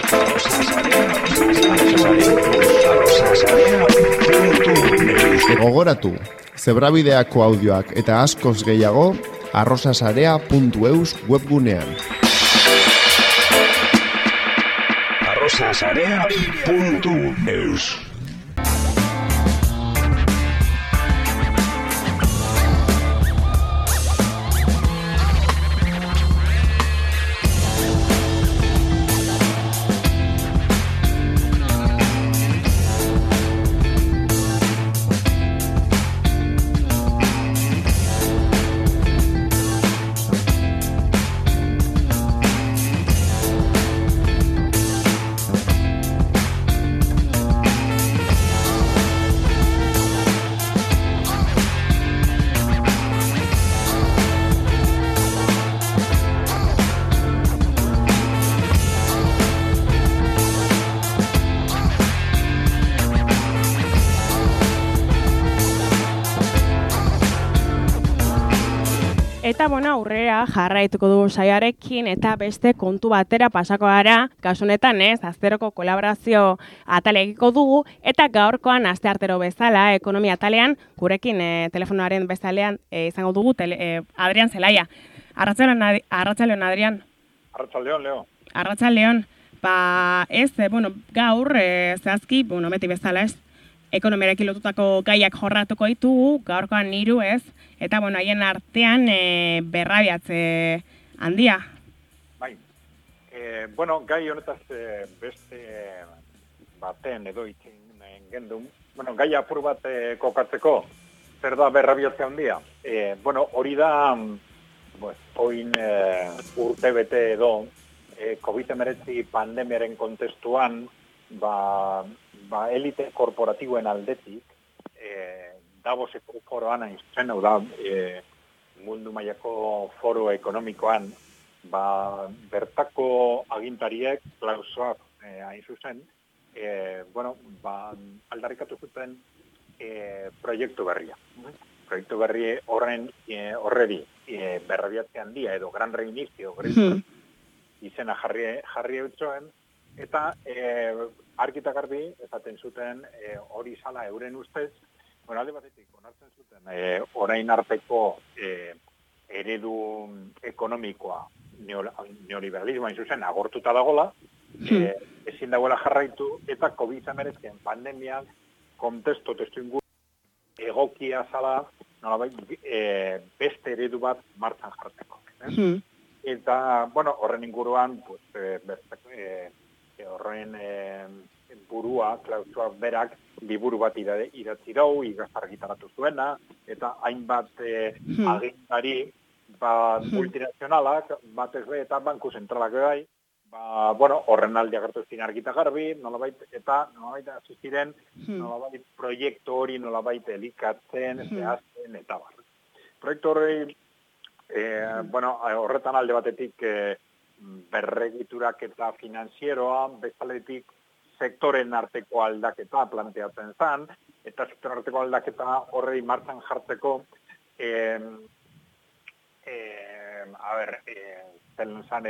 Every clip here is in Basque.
Gogoratu, zebrabideako audioak eta askoz gehiago arrosasarea.eus webgunean. arrosasarea.eus. Eta aurrera jarraituko dugu saiarekin eta beste kontu batera pasako gara, kasu honetan azteroko kolaborazio atalekiko dugu, eta gaurkoan asteartero bezala, ekonomia atalean, gurekin telefonoaren bezalean izango dugu Adrian Zelaia. Arratsaldeon, Adrian. Arratsaldeon, Leo. Arratsaldeon. Gaur, zehazki, beti bezala ekonomiarekin lotutako gaiak jorratuko ditugu, gaurkoan 3 eta haien artean berrabiatze handia. Bai. Gai honetaz beste baten edo itzen gendun. Gai apur bat kokatzeko, zer da berrabiatze handia? Hori da, oin urte bete edo, COVID-19 pandemiaren kontestuan, elite korporatiboen aldetik, Davoseko foroan hain zuzen, hau da, mundu mailako foro ekonomikoan, bertako agintariek, klausoak hain zuzen, aldarrikatu zuten proiektu berria. Proiektu berri horreri berrabiatze handia edo gran reinicio, izena jarri eutxoen, eta argita garbi, esaten zuten hori zala euren ustez, alde batetik, onartzen zuten, orain arteko eredu ekonomikoa, neoliberalismoa zuzen, agortuta dagola, ezin dagoela jarraitu, eta COVID-19 pandemiak kontestu testuingu egokia zala, beste eredu bat martxan jarteko. Eta, horren inguruan, horren burua, klausuak berak, liburu bat idatzi dau, argitaratu zuena, eta hainbat agintari multinazionalak, batez be, eta banku zentralak bai, horren alde agertu ziren argita garbi, eta ziren proiektu hori nolabait elikatzen, zehazten, eta bar. Proiektu hori, horretan alde batetik berregiturak eta finanzieroa, bezaletik sektoren arteko aldaketa planteatzen zen, eta sektoren arteko aldaketa horrei martxan jartzeko, zelen zen,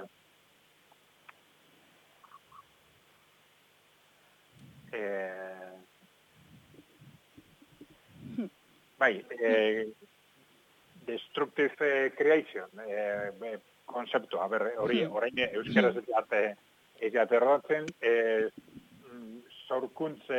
destructive creation, konzeptua, orain euskaraz ez jaterratzen, sorkuntze,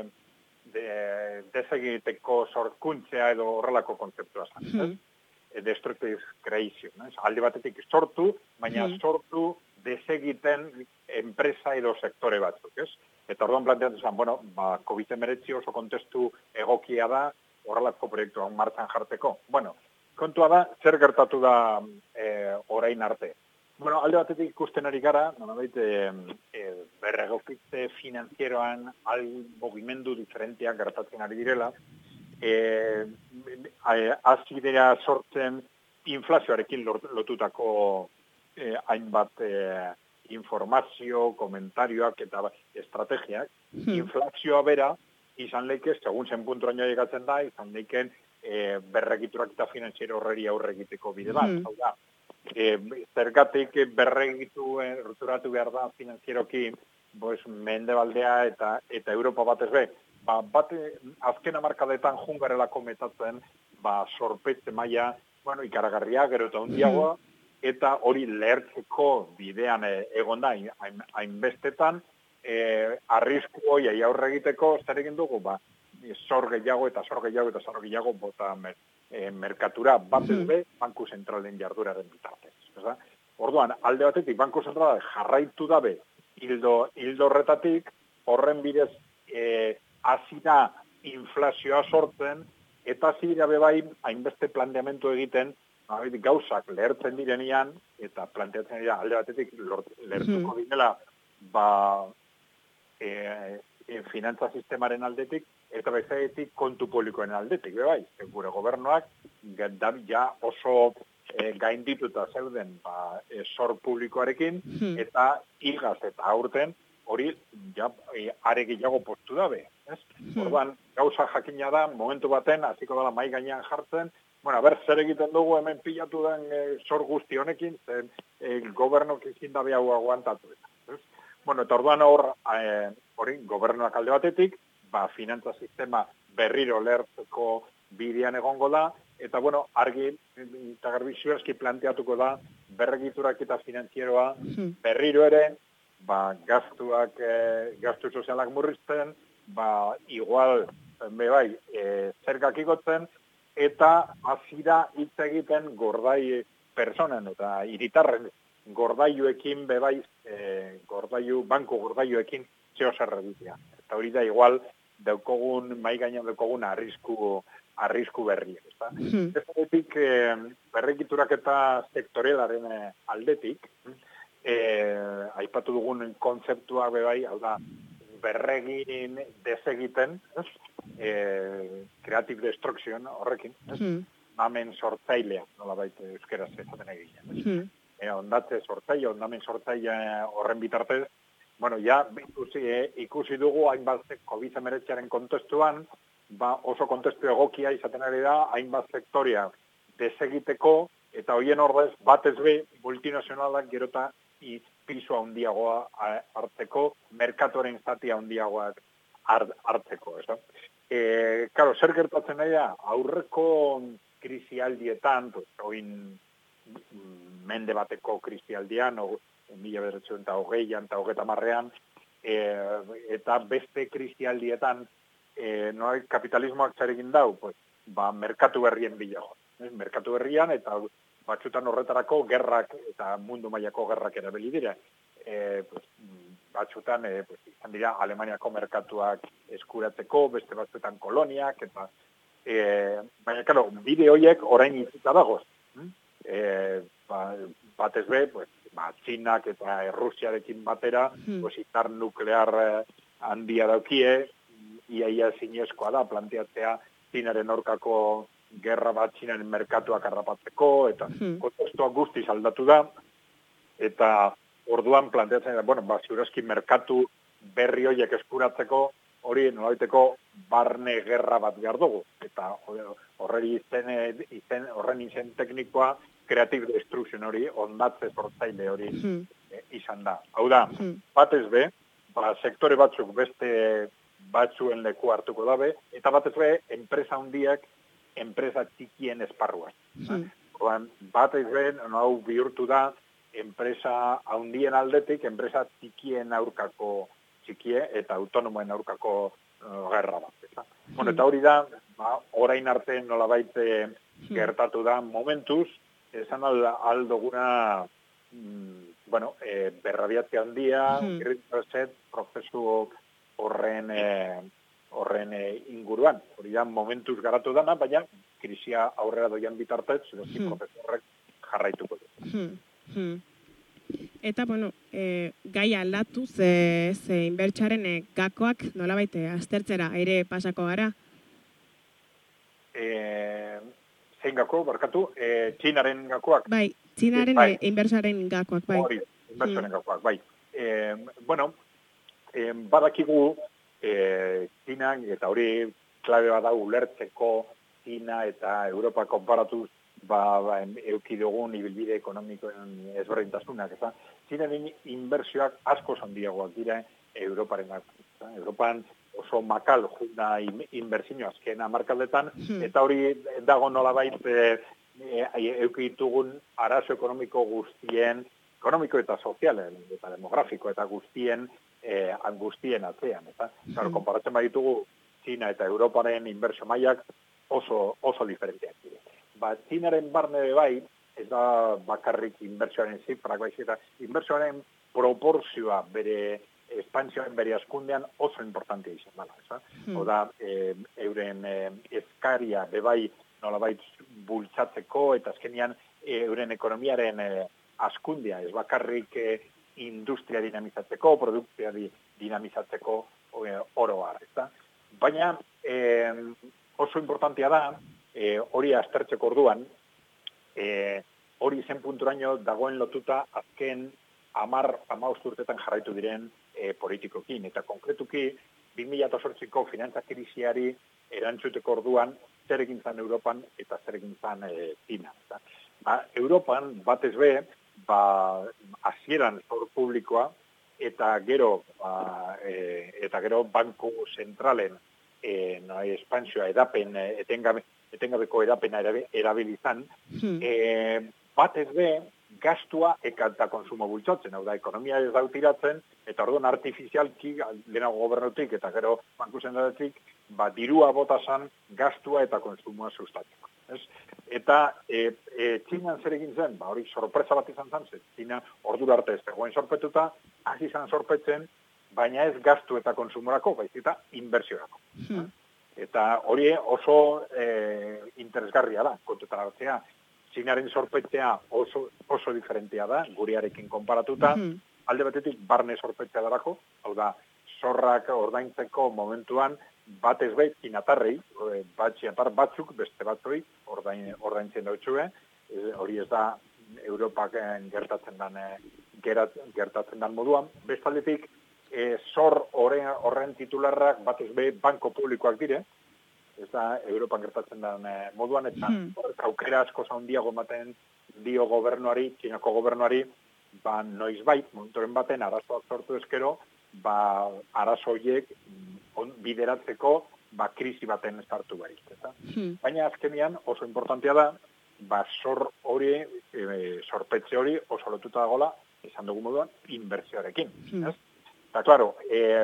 desegiteko sorkuntzea edo horrelako konzeptua zen. Destructive creation. Alde batetik sortu, baina sortu desegiten enpresa edo sektore batzuk. Eta orduan planteatu zen, COVID-19 oso kontestu egokia da horrelako proiektua martxan jarteko. Kontua da, zer gertatu da orain arte. Alde batetik ikusten ari gara, berregokitze finanzieroan mugimendu diferenteak gertatzen ari direla, hasi dira sortzen inflazioarekin lotutako hainbat informazio, komentarioak eta estrategiak. Inflazioa bera izan leike, segun zen punturaino llegatzen da, izan leiken berregiturak eta finanziero horreri aurre egiteko bide bat. Hau da, zergatik erreturatu behar da finanzieroki Mendebaldea eta Europa batez be. Azken hamarkadetan jungarelako metatzen, sorpetze maila, ikaragarria, gero eta hundiagoa, eta hori lehertzeko bidean egonda hainbestetan, arrisku hori aurre egiteko, zer egin dugu, zor gehiago bota merkatura batez be, Banku Zentralen jarduraren bitartez. Orduan, alde batetik, Banku Zentrala jarraitu dabe hildo horretatik, horren bidez azira inflazioa sortzen, eta azira bebai hainbeste planteamentu egiten, gauzak lehertzen direnean, eta planteatzen dira alde batetik lehertuko dinela, finantza sistemaren aldetik, eta bezaetik kontu publikoen aldetik, bebai, gure gobernuak, ja oso gaindituta zeuden zor publikoarekin, eta igaz eta aurten hori are gehiago postu dabe. Orduan, gauza jakina da, momentu baten, hasiko dela mai gainean jartzen, zer egiten dugu hemen pilatu den zor guzti honekin, gobernok ezin dabe hau aguantatu. Eta orduan hori, gobernuak alde batetik, finantza sistema berriro lehertzeko bidean egongo da, eta argi eta garbi zuezki planteatuko da berregiturak eta finanzieroa berriro ere, gastu sozialak murrizten, igual, zergak igotzen, eta azira hitz egiten gordai personen eta hiritarren gordailuekin banku gordailuekin zeo zer egitea. Eta hori da igual mai gainean daukogun arrisku berriak. Ez aldetik, berregiturak eta sektorialaren aldetik, aipatu dugun kontzeptua bebai, hau da, berregin desegiten, creative destruction horrekin, ondamen sortzailea, nolabait euskera zezaten egin. Ondatze sortzaile, ondamen sortzaile horren bitartez, ikusi dugu hainbat COVID-19 kontestuan, oso kontestu egokia izaten ari da, hainbat sektoria desegiteko, eta hoien ordez, batez be, multinazionalak gerota piso handiagoa hartzeko, merkatoren zatia handiagoak hartzeko. Karo, zer gertatzen nahi da, aurreko krisialdietan, oin mende bateko krisialdian, 1920an eta 1930an, eta beste krisialdietan, kapitalismoak zer egin dau, merkatu berrien bilago. Merkatu berrian, eta batzutan horretarako gerrak eta mundu mailako gerrak erabili dira. Batzutan, izan dira, Alemaniako merkatuak eskuratzeko, beste batzutan koloniak, eta baina, kalo, bide horiek orain izita dagoz. Batez be, Txinak eta Errusiarekin batera, izar nuklear handia daukie, iaia zinezkoa da, planteatzea Txinaren aurkako gerra bat Txinaren merkatuak harrapatzeko, eta kontestuak guztiz aldatu da, eta orduan planteatzen da, ziurazki merkatu berri horiek eskuratzeko, hori nolaiteko barne gerra bat behar dugu, eta horren izen teknikoa creative destruction hori, ondatze sortzaile hori izan da. Hau da, batez be, sektore batzuk beste batzuen leku hartuko dabe, eta batez be, enpresa handiak, enpresa txikien esparruan. Batez be, hau bihurtu da, enpresa handien aldetik, enpresa txikien aurkako txikie eta autonomoen aurkako gerra bat. Eta hori da, orain arte nolabait gertatu da momentuz, esan aldoguna berrabiatzea handia, irritazet, prozesu horren inguruan. Hori da, momentuz garatu dana, baina krisia aurrera doian bitartez, prozesu horrek jarraituko du. Eta, gai aldatu, ze inbertsaren gakoak nolabait aztertzera ere pasako gara? Zein gako, barkatu, Txinaren gakoak? Bai, Txinaren inbertsaren gakoak, bai. Hori, inbertsaren gakoak, bai. Badakigu Txinak, eta hori klabe bada ulertzeko Txina eta Europa konparatuz euki dugun ibilbide ekonomikoen ezberdintasunak, eta Txinaren inbertsioak asko handiagoak dira Europarenak. Europan oso makal juna inbertsio azken hamarkadetan, eta hori dago nolabait euki ditugun arazo ekonomiko eta sozialen, eta demografiko eta guztien atzean. Eta, konparatzen baditugu, Txina eta Europaren inbertsio mailak oso diferenteak dira. Txinaren barne bai, ez da bakarrik inbertsioaren zifrak, eta inbertsioaren proporzioa bere espansioaren bere askundean oso importantea izan dela. Oda, euren eskaria bebai nolabait bultzatzeko eta azkenean euren ekonomiaren askundea, ez bakarrik industria dinamizatzeko, produkzioa dinamizatzeko oroar. Baina oso importantea da, hori aztertzeko orduan, hori zen punturaino dagoen lotuta azken 10 urtetan jarraitu diren politikokin. Eta konkretuki, 2008ko finantza krisiari erantzuteko orduan, zer egin zan Europan eta zer egin zan Txina. Europan, batez be, hasieran zor publikoa eta gero banku zentralen espansioa etengabeko edapena erabilizan, batez be, gastua eta konsumo bultzatzen, hau da, ekonomia ez da utiratzen, eta orduan artifizialki, lehenago gobernutik eta gero banku zentraletik, dirua botasan gastua eta konsumoa sustatzeko. Eta Txinan zer egin zen, hori sorpresa bat izan zen, Txina ordura arte ez dagoen sorpetuta, hasi izan sorpetzen, baina ez gastu eta konsumorako, baizik eta inbertsiorako. Eta hori oso interesgarria da, kontutan hartzea. Txinaren sorpetzea oso diferentea da, gurearekin konparatuta, alde batetik barne sorpetzea darako, hau da, zorrak ordaintzeko momentuan, batez behi txinatarrei, txinatar batzuk, beste batzui, ordaintzen dautxue, hori ez da Europak gertatzen dan moduan. Bestaldetik, zor horren titularrak batez behi banko publikoak dire, ez da Europan gertatzen den moduan, eta aukera asko handiago ematen dio gobernuari, Txinako gobernuari, noizbait, momentoren baten arazoak sortu ezkero, arazo horiek bideratzeko krisi baten sartu barik. Baina azkenean oso importantea da, sorpetze hori oso lotuta dagoela, esan dugu moduan, inbertsioarekin. Eta, klaro,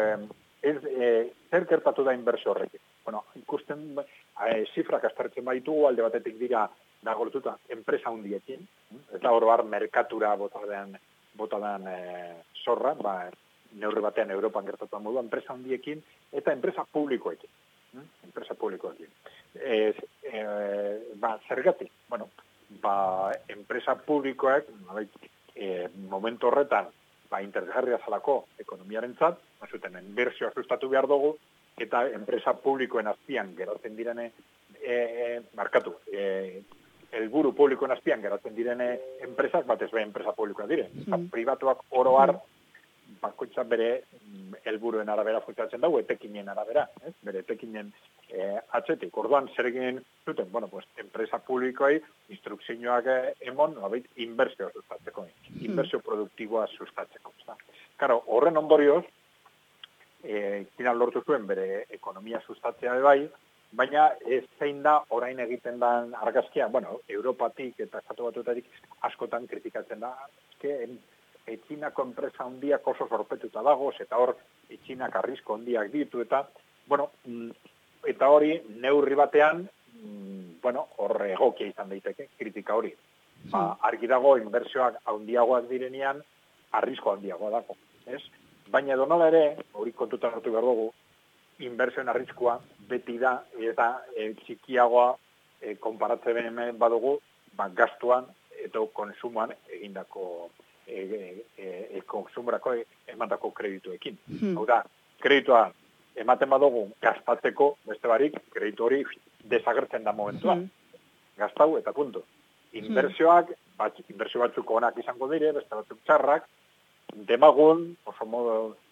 zer gertatu da inbertsio horrekin? Bueno, ikusten, zifrak aztertzen baitugu, alde batetik dira dagolotuta enpresa hundiekin, eta oroar merkatura bota den zorra, neurri batean Europan gertatuan modua, enpresa hundiekin eta enpresa publikoekin. Zergatik? Bueno, enpresa publikoek, momentu horretan, interesgarria zalako ekonomiarentzat, zuten inbertsioa sustatu behar dugu, eta enpresa publikoen azpian geratzen direne, helburu publikoen azpian geratzen direne enpresak, batez be enpresa publikoa dire. Pribatuak oroar, bakoitza bere helburuen arabera funtzionatzen dugu, etekinen arabera, bere etekinen atzetik. Orduan, zer egin zuten, enpresa publikoei instrukzioak emon, inbertsioa sustatzeko, inbertsio produktiboa sustatzeko. Karo, horren ondorioz, Txina lortu zuen bere ekonomia sustatzea bai, baina zein da orain egiten den argazkia, Europatik eta Estatu Batuetatik askotan kritikatzen da, Txinako enpresa handiak oso sorpetuta dagoz, eta hor Txinak arrisko handiak ditu, eta hori neurri batean, hor egokia izan daiteke, kritika hori. Argi dago, inbertsioak handiagoak direnean, arrisko handiagoa dago, ez? Baina donola ere, hori kontutan hartu behar dugu, inbertsioen arriskua beti da, eta txikiagoa konparatzen badugu, gastuan eta konsumoan egindako konsumorako emandako kredituekin. Hau da, kreditua ematen badugu gastatzeko, beste barik, kreditu hori desagertzen da momentuan. Gastau eta punto. Inbertsioak, inbertsio batzuk onak izango dire, beste batzuk txarrak, demagun, oso modo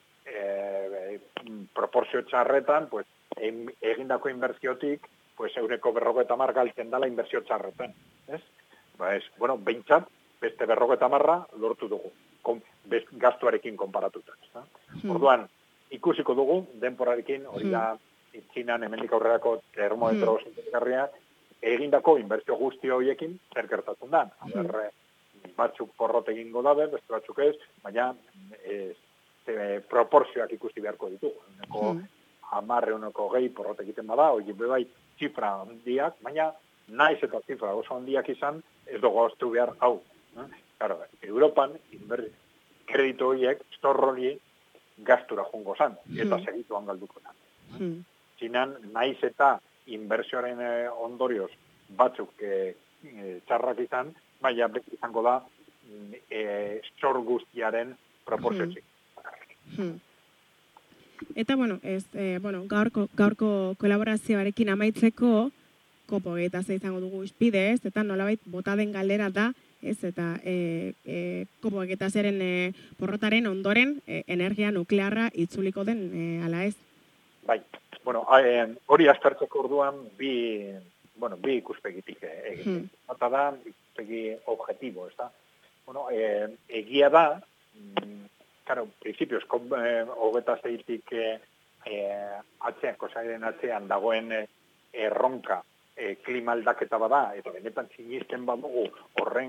proporzio txarretan, egindako inbertsiotik, 150 galtzen dala inbertsio txarretan. Bueno, behintzat, beste 50 lortu dugu, gastuarekin konparatuta. Orduan, ikusiko dugu, denporarekin, hori da, Txinan hemendik aurrerako termometro sintetikarria, egindako inbertsio guzti horiekin zer gertatzen da. Batzuk porrot egingo dabe, beste batzuk ez, baina proporzioak ikusi beharko ditugu. 10, 20 porrot egiten bada, hori bebai zifra handiak, baina naiz eta zifra oso handiak izan, ez dugu aztu behar hau. Claro, Europan kreditu horiek, zorroli gastura jungo zan, eta segituan galduko zan. Txinan, naiz eta inbertsioaren ondorioz batzuk txarrak izan, baina izango da zor guztiaren proporziotik. Eta, gaurko kolaborazioarekin amaitzeko, kopo eta izango dugu izpide, ez? Eta nolabait bota den galdera da, ez? Eta kopo eta zeren porrotaren ondoren energia nuklearra itzuliko den, ala ez? Bai, hori aztertzeko orduan bi ikuspegitik egin. Eta da, ikuspegi objetibo, ez da? Egia da, principios, 26-tik atzean dagoen erronka klima aldaketa bada, eta benetan sinisten badugu horren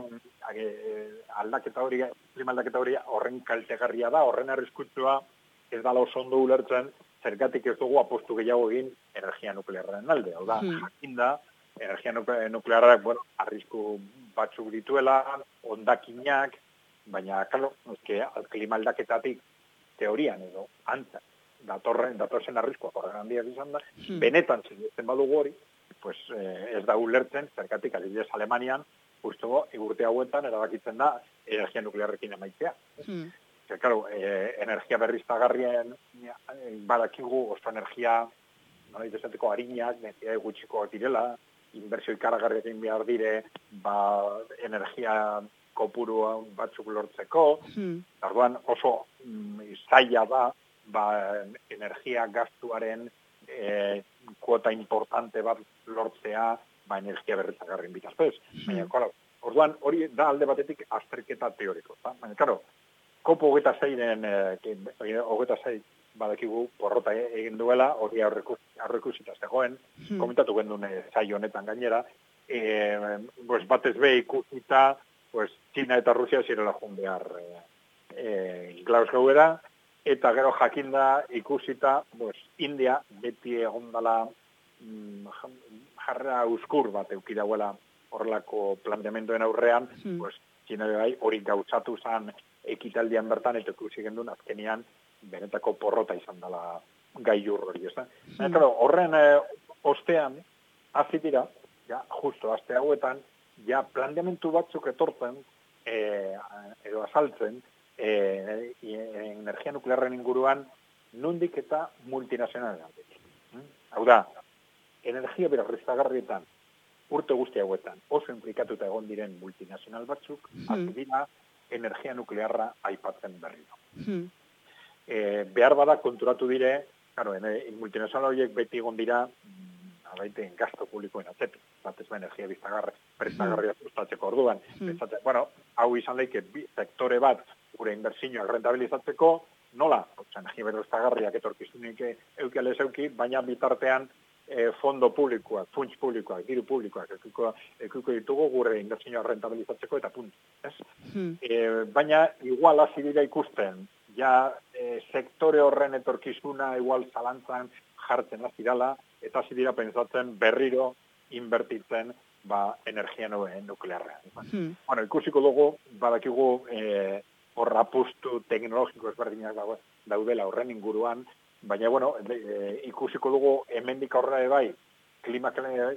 klima aldaketa hori horren kaltegarria da, horren arriskutsua ez dala oso ondo ulertzen, zergatik ez dugu apostu gehiago egin energia nuklearren alde. Hau da, jakinda, energia nuklearrak, arrisku batzuk dituela, hondakinak, baina, klima aldaketatik teorian edo, antzak, datorzen arriskoa horren handiak izan da, benetan zinezten badugu hori, ez da ulertzen, zergatik adibidez Alemanian, urte hauetan erabakitzen da energia nuklearrekin amaitzea. Energia berriztagarrien badakigu oso energia, izateko harinak, gutxikoak direla, inbertsio ikaragarriekin behar dire, energia kopuru batzuk lortzeko, orduan oso zaila da, energia gastuaren kuota importante bat lortzea, energia berriztagarrien bitazpez. Orduan, hori da alde batetik azterketa teoriko. Baina, kopo 26 badakigu porrota egin duela, hori aurreikusita zegoen, komentatu gendun saio honetan gainera, batez be ikusita, Txina eta Rusia zirela joan behar Glasgowera, eta gero jakinda ikusita, India beti egondala jarra uskur bat eukidauela horrelako planteamenduen aurrean, Txina hori gautzatu zen ekitaldian bertan, eta ikusi gendun azkenian benetako porrota izan dela gailur hori, ez da? Horren ostean, azitira, justo azte hauetan, planteamendu batzuk etortzen, edo azaltzen, energia nuklearren inguruan, nondik eta multinazionalen aldetik. Hau da, energia berriztagarrietan, urte guzti hauetan, oso implikatuta egon diren multinazional batzuk, azitira, energia nuklearra aipatzen berriro. Behar bada konturatu dire, multinazional horiek beti egon dira, gasto publikoen atzetik, batez energia berriztagarria sustatzeko orduan. Hau izan leike sektore bat gure inbertsioak rentabilizatzeko, nola? Energia berriztagarriak etorkizunik eukialez euki, baina bitartean fondo publikoak, funts publikoak, diru publikoak ekuko ditugu gure inbertsioak rentabilizatzeko eta puntu. Baina igual hasi dira ikusten, sektore horren etorkizuna igual zalantzan jartzen hasi dela, eta hasi dira pentsatzen berriro inbertitzen energia nuklearrean. Ikusiko dugu, badakigu hor apustu teknologiko ezberdinak daudela horren inguruan, baina, ikusiko dugu hemendik aurrera bai, klima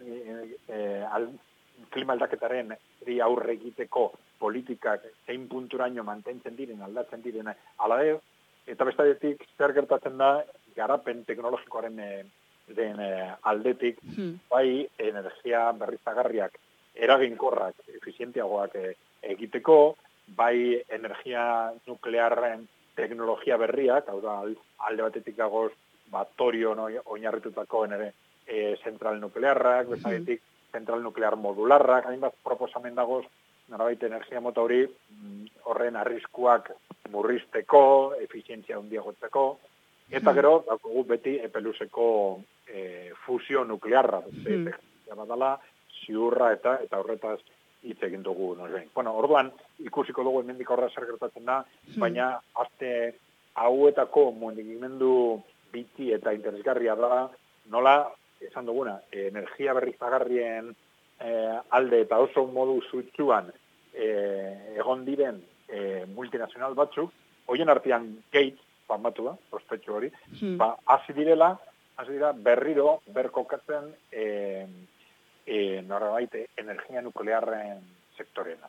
aldaketaren aurre egiteko politikak zein punturaino mantentzen diren, aldatzen diren ala ez, eta bestadetik zer gertatzen da garapen teknologikoaren den aldetik, bai energia berriztagarriak eraginkorrak, efizienteagoak egiteko, bai energia nuklearren teknologia berriak, hau da alde batetik dagoz torio oinarritutako zentral nuklearrak, bestadetik zentral nuklear modularrak, hainbat proposamen dagoz norabait energia mota hori horren arriskuak murrizteko, efizientzia handiagotzeko, eta gero, dakugu beti epeluzeko fusio nuklearra, badala, ziurra eta horretaz hitz egin dugu. Bueno, orduan, ikusiko dugu hemendik aurrera zer gertatzen da, baina aste hauetako mugimendu biti eta interesgarria da, nola, esan duguna, energia berriztagarrien alde eta oso modu zutsuan egon diren multinazional batzuk, hoien artean Gates, famatu da, prospetxo hori, hasi dira berriro berkokatzen norabait energia nuklearren sektorena.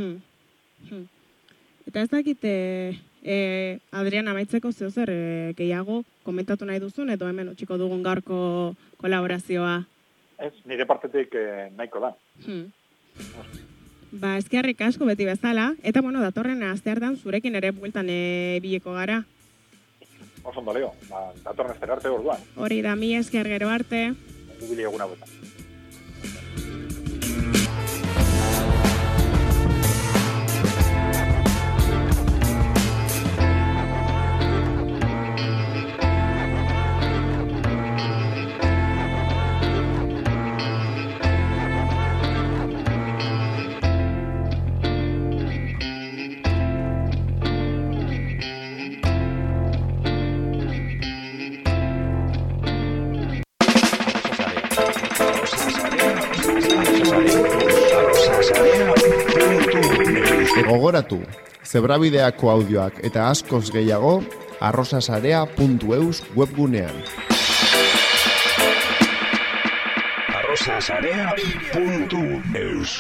Eta ez dakit, Adrian, amaitzeko zer gehiago komentatu nahi duzun, edo hemen utxiko dugun gaurko kolaborazioa? Ez, nire partetik nahiko da. Ba, eskerrik asko beti bezala, eta bueno, datorren asteartean zurekin ere bueltan bileko gara. Oso ondo, Leo, datorren astear arte orduan. Hori da, mi esker gero arte. Ibili eguna bota. Gogoratu, Zebrabideako audioak eta askoz gehiago arrosasarea.eus webgunean. arrosasarea.eus